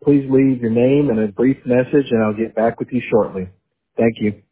Please leave your name and a brief message, and I'll get back with you shortly. Thank you.